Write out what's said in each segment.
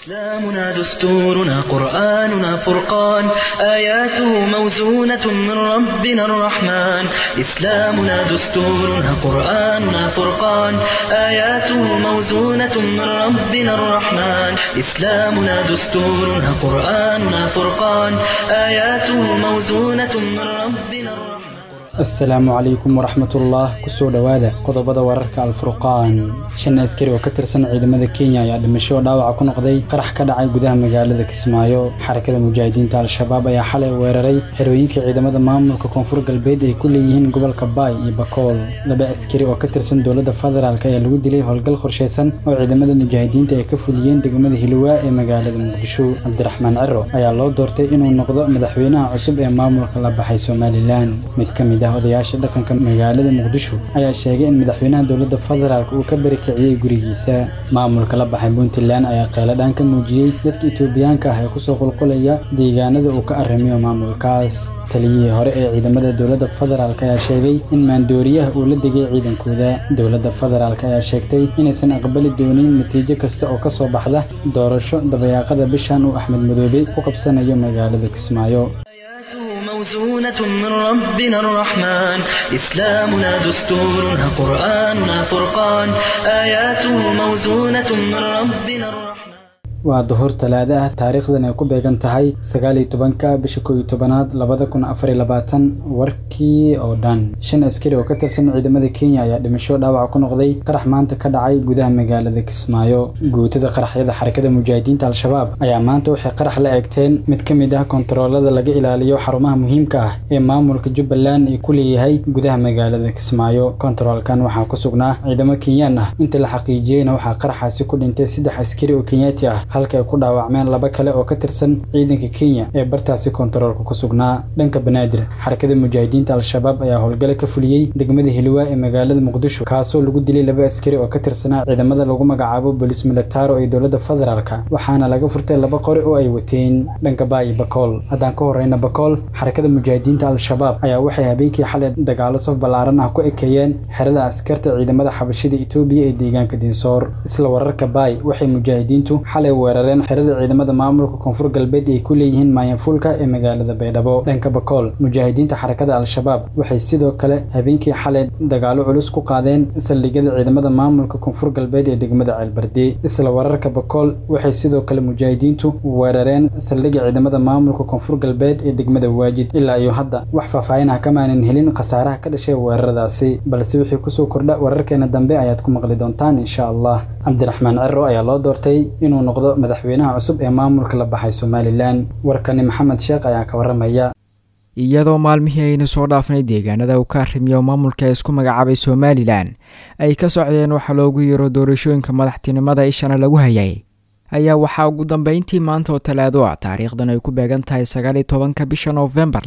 إسلامنا دستورنا قرآننا فرقان آياته موزونة من ربنا الرحمن إسلامنا دستورنا قرآننا فرقان آياته موزونة من ربنا الرحمن إسلامنا دستورنا قرآننا فرقان آياته موزونة من ربنا الرحمن السلام عليكم ورحمة الله كسو دوادا قضبضا وررك الفرقان شن أسكري وكترسن عيدمدا كينيا يا دمشو داوع كو نقداي قرح كدعاي غداها مغالada Kismaayo xarakada mujaahidiinta al-shabaab ayaa xalay weeraray xerooyinka ciidamada maamulka koonfur galbeed ay ku leeyihiin gobolka Baay iyo Bakool laba askari oo ka tirsan dawladda federaalka ayaa lagu dilay howlgal qorsheysan oo ciidamada mujaahidiinta ay ka fuliyeen degmada Hiilwaa ee magaalada Muqdisho Cabdiraxmaan Ciro ayaa loo doortay inuu noqdo madaxweynaha cusub ee maamulka la baxay Somaliland mid ka mid odayaasha dhaqanka magaalada Muqdisho ayaa sheegay in madaxweynaha dawladda federaalka uu ka barikiciyay gurigiisa maamulka la baxay Puntland ayaa qaaladaan ka muujiyay dadka Itoobiyaanka ah ee ku soo qulqulaya deegaanada uu ka arrimayo maamulkaas taliyihii hore ee ciidamada dawladda federaalka ayaa sheegay in maandooriyaha uu la degay ciidankooda dawladda federaalka ayaa sheegtay inaysan aqbali doonin natiijo kasta oo ka soo baxda doorasho dabayaaqada bishan uu Axmed Madoobe ku qabsanayo magaalada Kismaayo موزونة من ربنا الرحمن إسلامنا دستورنا قرآننا فرقان آياته موزونة من ربنا الرحمن waa duhur talaada ah taariikhdan ay ku beegan tahay 19ka bisha 12aad 2024 warkii oo dhan shan askari oo ka tirsan ciidamada Kenya ayaa dhimasho dhaawac ku noqday qarax maanta ka dhacay gudaha magaalada Kismaayo guutada qaraxyada xarakada mujaahidiinta al-shabaab ayaa maanta waxay qarax la eegteen mid ka mid ah kontaroolada laga ilaaliyo xarumaha muhiimka ah ee maamulka Jubbaland ay ku leeyahay gudaha magaalada Kismaayo kontaroolkan waxa ku sugnaa ciidamada Kenyan ah inta la xaqiijiyay waxa qaraxaasi ku dhintay 3 askari oo Kenyaati ah halka ay ku dhaawacmeen laba kale oo ka tirsan ciidanka Kenya ee bartaasi kontaroolka ku sugnaa dhanka Banaadir xarakada mujaahidiinta al-shabaab ayaa howlgal ka fuliyay degmada Hiilwaa ee magaalada Muqdisho kaasoo lagu dilay laba askari oo ka tirsanaa ciidamada lagu magacaabo Police Military ee dawladda federaalka waxaana laga furtay laba qori oo ay wateen dhanka Baay iyo Bakool hadaan ka horeyna Bakool xarakada mujaahidiinta al-shabaab ayaa waxay habeenkii xalay dagaalo saf balaaran ah ku ekeeyeen xerada askarta ciidamada xabashida Itoobiya ee deegaanka Dinsoor isla wararka Baay waxay mujaahidiintu xalay weerareen xerada ciidamada maamulka koonfur galbeed ay ku leeyihiin Maayanfuulka ee magaalada Baydhabo dhanka Bakool mujaahidiinta xarakada al-shabaab waxay sidoo kale habeenkii xalay dagaalo culus ku qaadeen saldhigyada ciidamada maamulka koonfur galbeed ee degmada Ceelbardi isla wararka Bakool waxay sidoo kale mujaahidiintu weerareen saldhiga ciidamada maamulka koonfur galbeed ee degmada Waajid ilaa iyo hadda wax faahfaahin ah kama aanan helin khasaaraha ka dhashay weeraradaasi balse wixii ku soo kordha wararkeena dambe ayaad ku maqli doontaan insha Allah Cabdiraxmaan Ciro ayaa loo doortay inuu noqdo madaxweynaha cusub ee maamulka la baxay Somaliland warkani Maxamed Sheekh ayaa ka waramaya iyadoo maalmihii aynu soo dhaafnay deegaanada uu ka arrimiyo maamulka isku magacaabay Somaliland ay ka socdeen waxa loogu yeero doorashooyinka madaxtinimada ishana lagu hayay ayaa waxa ugu dambeyntii maanta oo talaado ah taariikhdan ay ku beegan tahay 19ka bisha November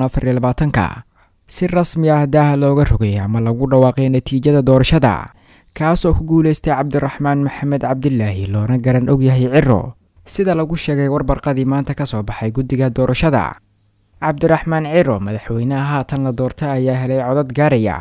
2024 si rasmi ah daaha looga rogay ama lagu dhawaaqay natiijada doorashada kaasoo ku guuleystay Cabdiraxmaan Maxamed Cabdilaahi loona garan og yahay Ciro sida lagu sheegay warbarqadii maanta ka soo baxay guddiga doorashada Cabdiraxmaan Ciro madaxweynaha haatan la doortay ayaa helay codad gaaraya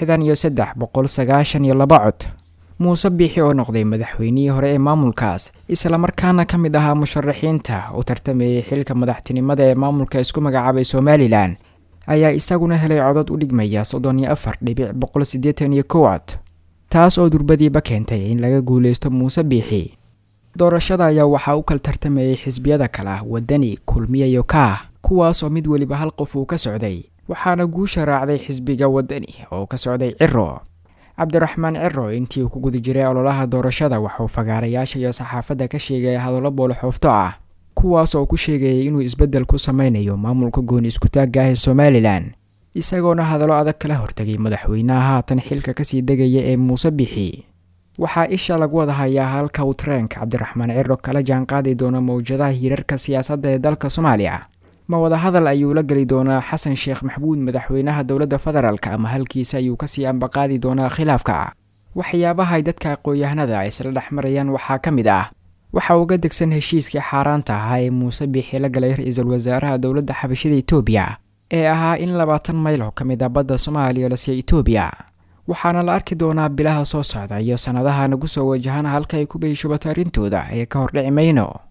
63,992 cod Muuse Biixi oo noqday madaxweynihii hore ee maamulkaas isla markaana ka mid ahaa musharaxiinta u tartamayay xilka madaxtinimada ee maamulka isku magacaabay Somaliland ayaa isaguna helay codad u dhigmaya 34,181 cod taas oo durbadiiba keentay in laga guuleysto Muuse Biixi doorashada ayaa waxa uu kala tartamayay xisbiyada kala wadani kulmiye iyo ka kuwaas oo mid waliba hal qof uu ka socday waxaana guusha raacday xisbiga wadani oo ka socday Ciro Cabdiraxmaan Ciro intii uu ku guda jiray ololaha doorashada wuxuu fagaarayaasha iyo saxaafadda ka sheegay hadallo boolxoofto ah kuwaas oo ku sheegay inuu isbedel ku sameynayo maamulka gooni isku taagga ah ee Somaliland isagoona hadallo adag kala hortagay madaxweynaha haatan xilka ka sii degaya ee Muuse Biixi waxaa isha lagu wada hayaa halka uu treenka Cabdiraxmaan Ciro kala jaan qaadi doono mowjadaha hirarka siyaasadda ee dalka Soomaaliya ma wada hadal ayuu la gali doonaa Xasan Sheekh Maxamuud madaxweynaha dawladda federaalka ama halkiisa ayuu ka sii ambaqaadi doonaa khilaafka waxyaabaha ay dadka aqoon-yahanada isla dhaxmarayaan waxaa ka mid ah waxa uu ga degsan heshiiskii xaaraanta ah ee Muuse Biixi la galay ra'iisul wasaaraha dawladda xabashida Itoobiya ee ahaa in 20 mayl oo kamid ah badda Soomaaliya la siiyay Itoobiya waxaana la arki doonaa bilaha soo socda iyo sanadaha nagu soo wajahan halka ay ku beesho batarintooda ee ka hor dhici mayno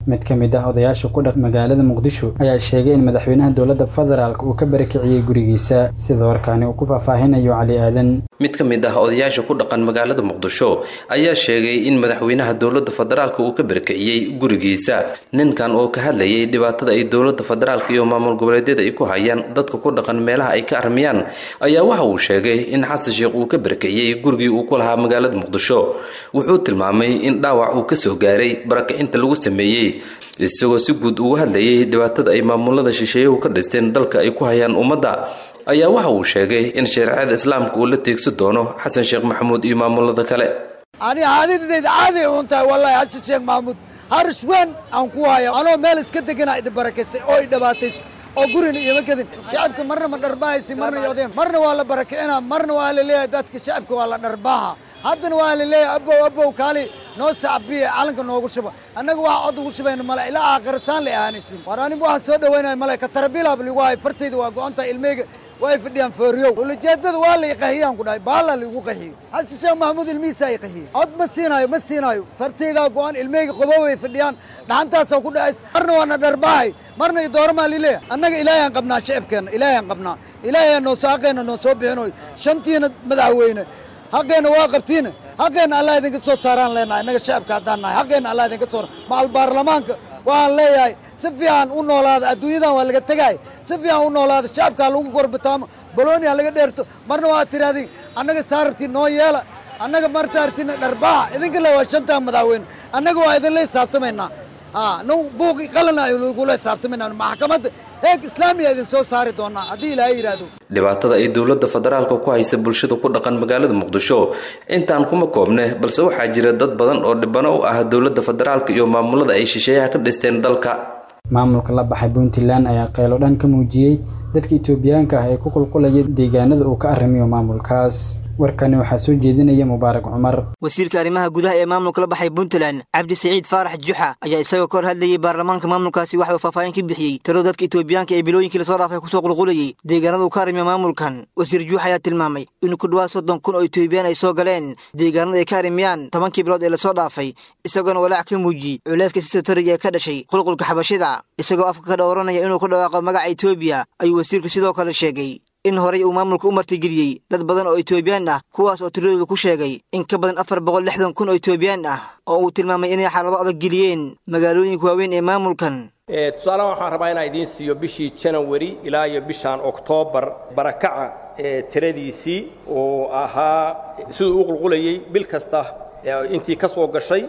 mid ka mid ah odayaasha ku dhaq magaalada Muqdisho ayaa sheegay in madaxweynaha dowladda federaalka uu ka barakiciyay gurigiisa sida warkaani uu ku faahfaahinayo Cali Aadan. mid ka mid ah odayaasha ku dhaqan magaalada Muqdisho ayaa sheegay in madaxweynaha dowladda federaalka uu ka barakiciyay gurigiisa. ninkan oo ka hadlayay dhibaatada ay dowladda federaalka iyo maamul goboleedyada ay ku hayaan dadka ku dhaqan meelaha ay ka armiyaan ayaa waxa uu sheegay in Xasan Sheekh uu ka barakiciyay gurigii uu ku lahaa magaalada Muqdisho. wuxuu tilmaamay in dhaawac uu ka soo gaaray barakicinta lagu sameeyay isagoo si guud uga hadlayay dhibaatada ay maamulada shisheeyuhu ka dhisteen dalka ay ku hayaan ummadda. ayaa waxa uu sheegay in shariicada islaamka uu la teegsan doono Xasan Sheekh Maxamuud iyo maamulada kale. ani caadadayda caadi u tahay wallahi Xasan Sheekh Maxamuud haris weyn aan ku hayo anoo meel iska deganaa id barakeysay oo dhibaataysay oo gurina iyo magadin shacabka marna ma dharbaaysi marna yodeen marna waa la barakeena marna waa la leeyahay dadka shacabka waa la dharbaaha haddana waa la leeyahay abow kaali noo sacbiye calanka noogu shuba annaga waxa cod ugu shubayna mala ilaa aakhirsan la aanaysin war anigu waxa soo dhaweynay mala ka tarbiilab ligu hay fartayda waa go'anta ilmeyga way fadhiyaan fooriyo walajeedada waa la qahiyaan ku dhaay baala lagu qahiyo Xasan Sheekh Maxamuud ilmiisa ay qahiyo cod ma siinayo fartayda go'an ilmeyga qobow way fadhiyaan dhaantaas ku dhaay marna waa na dharbaay marna doorma lile annaga ilaahay qabnaa shacabkeena ilaahay noo saaqeena noo soo bixinoy shantiina madaxweyne حقنا واقفتينا حقنا الله يدينك صوت ساران لنا إنك شعب كاتنا حقنا الله يدينك صور مع البرلمان وان ليه سفيان ونولاد أدويدا ولا كتجاي سفيان ونولاد الشعب كالون قرب تام بلوني على قدرته مرنا واتر هذه أنك صارتي نويلا أنك مرتارتي الأربعة إذن كله وشنتا مداوين أنك وايدن ليه ساتمنا نو بوقي قلنا يقولوا ساتمنا محكمة هيك إسلامي إذن سو صارتونا هذه لا يرادو dhibaatada ay dowladda federaalka ku haysa bulshada ku dhaqan magaalada Muqdisho intaan kuma koobne balse waxa jira dad badan oo dhibano u ah dowladda federaalka iyo maamulada ay shisheeyaha ka dhisteen dalka. maamulka la baxay Puntland ayaa qaylo dhan ka muujiyay dadka Itoobiyaanka ah ee ku qulqulayay deegaanada uu ka arrimiyo maamulkaas. warkani waxa soo jeedinaya Mubaarak Umar. wasiirka arrimaha gudaha ee maamulka la baxay Puntland Cabdi Saciid Faarax Juxa ayaa isagoo kor hadlayay baarlamaanka maamulkaasi waxa uu faahfaahin ka bixiyay tiro dadka Itoobiyaanka ee bilooyinkii la soo dhaafay ku soo qulqulayay deegaanada uu ka arrimiyo maamulkan. wasiir Juxa ayaa tilmaamay in ku dhawaad 30,000 oo Itoobiyaan ay soo galeen deegaanada ay ka arrimiyaan 10 bilood ee la soo dhaafay isagoo walaac ka muujiyay culayska si toriga ee ka dhashay qulqulka xabashida isagoo afka ka dhowranaya inuu ku dhawaaqo magaca Itoobiya ayuu wasiirku sidoo kale sheegay in horay uu maamulka u martigeliyay dad badan oo Itoobiyaan ah kuwaas oo tiradoodu ku sheegay in ka badan 460,000 oo Itoobiyaan ah oo uu tilmaamay inay xaalado adag geliyeen magaalooyinka waaweyn ee maamulkan. tusaale waxaan rabaa inaan idiin siiyo bishii January ilaa iyo bishan October barakaca tiradiisii oo ahaa sidoo uu qulqulayay bil kasta intii ka soo gashay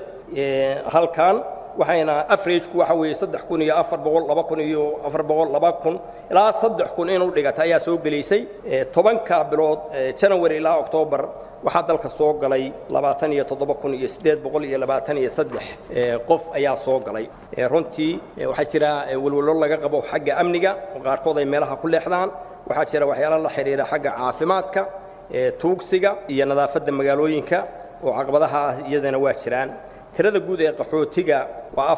halkan waxayna average ku waxa weeye 3,400 ilaa 3,000 inuu dhigata ayaa soo galeysay 10 bilood January ilaa October waxa dalka soo galay 27,823 qof ayaa soo galay. runtii waxa jira walwalo laga qabo xagga amniga oo qaarkood ay meelaha ku leexdaan waxa jira waxyaalo la xiriira xagga caafimaadka tuugsiga iyo nadaafadda magaalooyinka oo caqabadaha iyadana waa jiraan. tirada guud ee qaxootiga waa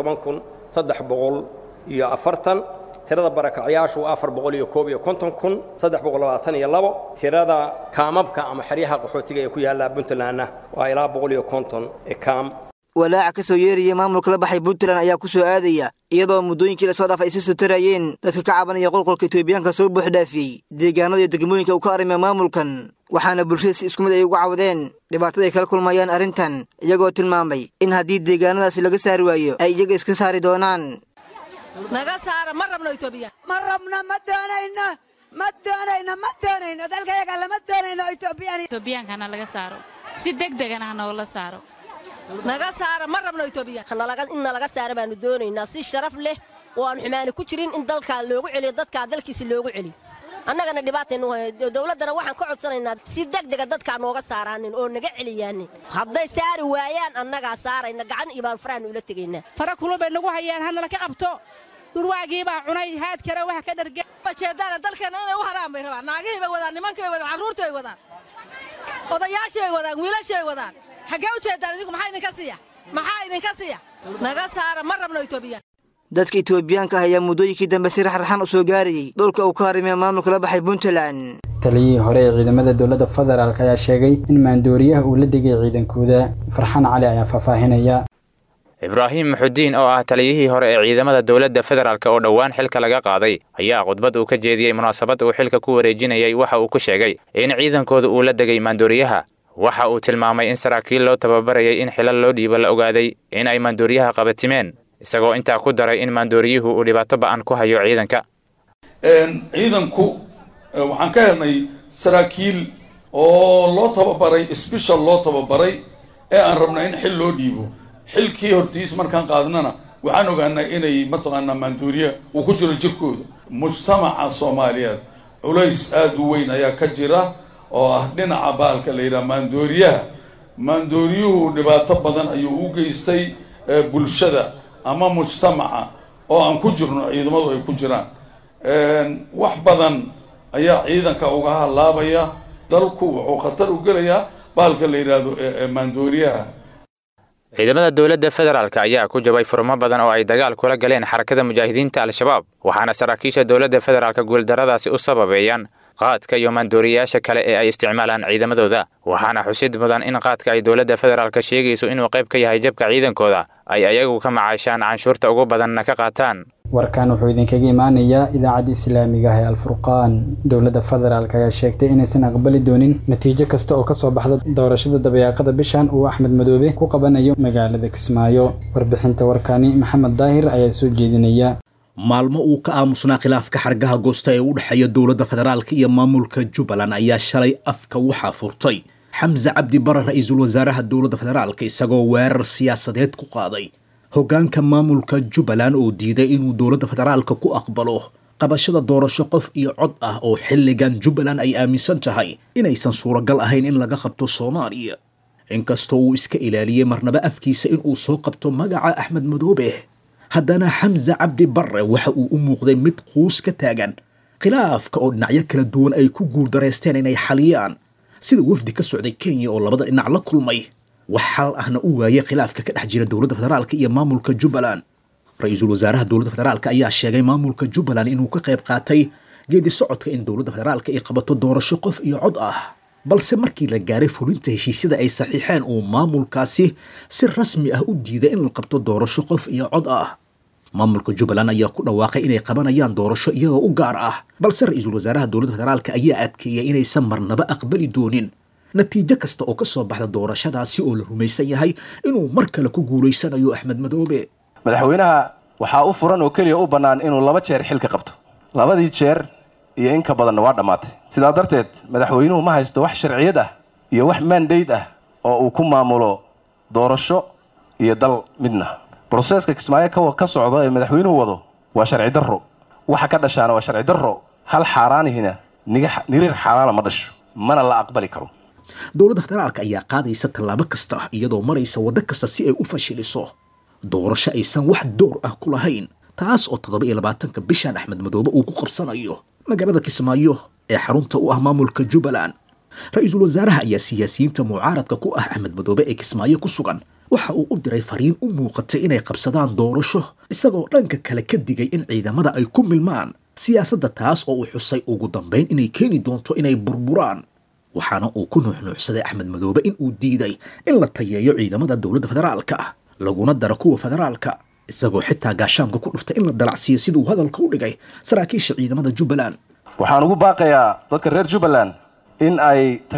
14,340 tirada barakacayaashu waa 451,322 tirada kaamabka ama xariyaha qaxootiga ee ku yaala Puntland waa ilaa 150 kaam. walaaca ka soo yeeriyay maamulka la baxay Puntland ayaa ku soo aadaya iyadoo muddooyinkii la soo dhaafay ay soo tarayeen dadka ka cabanaya qulqulka Itoobiyaanka soo buux dhaafiyay deegaanada iyo degmooyinka uu ka arrimayo maamulkan waxaana bulshada si isku mid ay ugu cawdeen dhibaatada ay kala kulmayaan arrintan iyagoo tilmaamay in haddii deegaanadaasi laga saari waayo ay iyaga iska saari doonaan. naga saara ma rabno Itoobiya ma doonayno dalkayaga lama doonayno Itoobiyaanka laga saaro si degdegana noola saaro naga saara ma rabno Itoobiya in laga saaro baanu doonaynaa si sharaf leh oo aan xumaan ku jirin in dalka loogu celiyo dadka dalkiisa loogu celiyo annagana dhibaataynu dawladana waxaan ka codsanaynaa si degdeg dadka nooga saaraanin oo naga celiyaan hadday saari waayaan annaga saarayna gacan ibaan faraan ula tagaynaa fara kulubay nagu hayaan hanala ka qabto durwaagii baa cunay haad kara waxa ka dhargay jeedana dalkeena inay u haraamay rabaan naagihii bay wadaan nimankii bay wadaan carruurtii bay wadaan odayaashii bay wadaan wiilashii bay wadaan xagee u jeedaan idinku maxaa idinka siiya naga saara ma rabno Itoobiya. dadka Itoobiyaanka ayaa muddooyinkii dambe si raxraxan u soo gaarayay dhulka uu ka arrimayo maamulka la baxay Puntland. taliyihii hore ee ciidamada dowladda federaalka ayaa sheegay in maandooriyaha uu la degay ciidankooda. Farxaan Cali ayaa faahfaahinaya. ibraahim maxudiin oo ah taliyihii hore ee ciidamada dowladda federaalk oo dhowaan xilka laga qaaday ayaa khudbad uu ka jeediyey munaasabad uu xilka ku wareejinayay waxa uu ku sheegay in ciidankooda uu la degay maandooriyaha waxa uu tilmaamay in saraakiil loo tababarayay in xilal loo dhiibo la ogaaday in ay maandooriyaha qabatimeen isagoo intaa ku daray in maandooriyuhu uu dhibaato ba'an ku hayo ciidanka ciidanku waxaan ka helnay saraakiil oo loo tababaray special loo tababaray ee aan rabnay in xil loo dhiibo xilkii hortiis markaan qaadnana waxaan ogaanay inay mataqaanaa maandooriya uu ku jiro jirkooda mujtamaca Soomaaliyeed culays aad u weyn ayaa ka jira oo ah dhinaca baalka la yiraahdo maandooriyuhu dhibaato badan ayuu u geystay bulshada ama mujtamaca oo aan ku jirno ciidamadu ay ku jiraan wax badan ayaa ciidanka uga halaabaya dalku wuxuu khatar u gelayaa baalka la yiraahdo maandooriyaha ciidamada dowladda federaalk ayaa ku jabay furmo badan oo ay dagaal kula galeen xarakada mujaahidiinta al-shabaab waxaana saraakiisha dowladda federaalk guuldaradaasi u sababeeyaan qaadka iyo maandooriyaasha kale ee ay isticmaalaan ciidamadooda waxaana xusid mudan in qaadka ay dowladda federaalk sheegayso inuu qayb ka yahay jabka ciidankooda ay ayagu ka macaashaan canshuurta ugu badanna ka qaataan warkan wuxuu idinkaga imaanayaa idaacadda islaamiga ah ee alfurqaan dowladda federaalk ayaa sheegtay inaysan aqbali doonin natiijo kasta oo ka soo baxda doorashada dabayaaqada bishan uu Axmed Madoobe ku qabanayo magaalada Kismaayo warbixinta warkani Maxamed Daahir ayaa soo jeedinaya maalmo uu ka aamusnaa khilaafka xargaha goosta ee u dhaxeeya dowladda federaalka iyo maamulka Jubbaland ayaa shalay afka waxa furtay Xamza Cabdi Barre ra'iisul wasaaraha dowladda federaalka isagoo weerar siyaasadeed ku qaaday hoggaanka maamulka Jubbaland oo diiday inuu dowladda federaalka ku aqbalo qabashada doorasho qof iyo cod ah oo xilligan Jubbaland ay aaminsan tahay inaysan suuragal ahayn in laga qabto Soomaaliya inkastoo uu iska ilaaliyay marnaba afkiisa in uu soo qabto magaca Axmed Madoobe haddana Xamza Cabdi Barre waxa uu u muuqday mid quus ka taagan khilaafka oo dhinacyo kala duwan ay ku guuldareysteen inay xaliyaan sida wafdi ka socday Kenya oo labada dhinac la kulmay wax xal ahna u waayay khilaafka ka dhex jira dowladda federaalka iyo maamulka Jubbaland ra'iisul wasaaraha dowladda federaalka ayaa sheegay maamulka Jubbaland inuu ka qayb qaatay geedi socodka in dowladda federaalka ay qabato doorasho qof iyo cod ah balse markii la gaaray fulinta heshiisyada ay saxiixeen uu maamulkaasi si rasmi ah u diiday in la qabto doorasho qof iyo cod ah maamulka Jubbaland ayaa ku dhawaaqay inay qabanayaan doorasho iyagoo u gaar ah balse ra'iisul wasaaraha dowladda federaalka ayaa adkeeyay inaysan marnaba aqbali doonin natiijo kasta oo ka soo baxda doorashadaasi oo la rumaysan yahay inuu mar kale ku guuleysanayo Axmed Madoobe madaxweynaha waxaa u furan oo kaliya u bannaan inuu 2 jeer xilka qabto labadii jeer iyo in ka badan waa dhamaatay sidaa darteed madaxweynuhu ma haysto wax sharciyad ah iyo wax mandate ah oo uu ku maamulo doorasho iyo dal midna processka Kismaayo ka socdo ee madaxweynuhu wado waa sharci darro waxa ka dhashaana waa sharci darro hal xaaraanihina nirir xalaal ma dhasho mana la aqbali karo dowladda federaalka ayaa qaadaysa tallaabo kasta iyadoo maraysa waddo kasta si ay u fashiliso doorasho aysan wax door ah ku lahayn taas oo 27 bishan Axmed Madoobe uu ku qabsanayo magaalada Kismaayo ee xarunta u ah maamulka Jubbaland ra'iisul wasaaraha ayaa siyaasiyiinta mucaaradka ku ah Axmed Madoobe ee Kismaayo ku sugan waxa uu u diray fariin u muuqatay inay qabsadaan doorasho isagoo dhanka kale ka digay in ciidamada ay ku milmaan siyaasadda taas oo uu xusay ugu dambeyn inay keeni doonto inay burburaan waxaana uu ku nuuxnuuxsaday Axmed Madoobe in uu diiday in la tayeeyo ciidamada dowladda federaalka laguna daro kuwa federaalka isagoo xitaa gaashaanka ku dhuftay in la dalacsiyo siduu hadalka u dhigay saraakiisha ciidamada Jubbaland waxaan ugu baaqayaa dadka reer Jubbaland in ay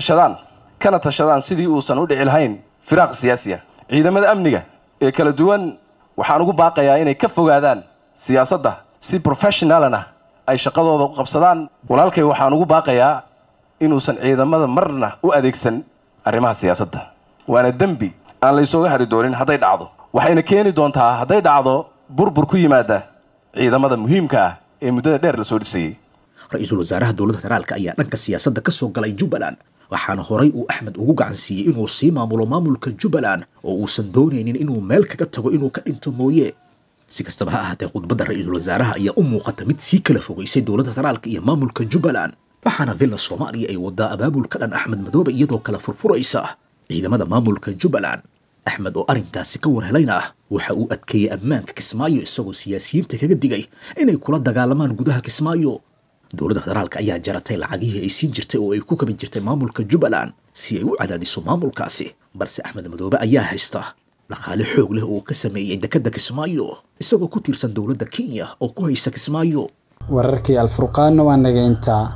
kana tashadaan sidii uusan u dhici lahayn firaaq siyaasi ah ciidamada amniga ee kala duwan waxaan ugu baaqayaa inay ka fogaadaan siyaasadda si professionalna ay shaqadooda u qabsadaan walaalkay waxaan ugu baaqayaa inuusan ciidamada marna u adeegsan arrimaha siyaasadda waana dambi aan la isooga hari doonin hadday dhacdo waxayna keeni doontaa hadday dhacdo burbur ku yimaada ciidamada muhiimka ah ee muddada dheer la soo dhisayay ra'iisul wasaaraha dowladda federaalka ayaa dhanka siyaasadda ka soo galay Jubbaland waxaana horay uu Axmed ugu gacan siiyay inuu sii maamulo maamulka Jubbaland oo uusan doonaynin inuu meel kaga tago inuu ka dhinto mooye si kastaba ha ahaatee khudbadda ra'iisul wasaaraha ayaa u muuqata mid sii kala fogeysay dowladda federaalka iyo maamulka Jubbaland waxaana villa Soomaaliya ay wadaa abaabulka dhan Axmed Madoobe iyadoo kala furfuraysa ciidamada maamulka Jubbaland Axmed oo arrinkaasi ka warhelayna waxa uu adkeeyay ammaanka Kismaayo isagoo siyaasiyiinta kaga digay inay kula dagaalamaan gudaha Kismaayo dowladda federaalka ayaa jaratay lacagihii ay siin jirtay oo ay ku kabi jirtay maamulka Jubbaland si ay u cadaadiso maamulkaasi balse Axmed Madoobe ayaa haysta dhaqaale xoog leh oo ka sameeyey dekedda Kismaayo isagoo ku tiirsan dowladda Kenya oo ku haysa Kismaayo. wararkii alfurqaan waa naga intaa.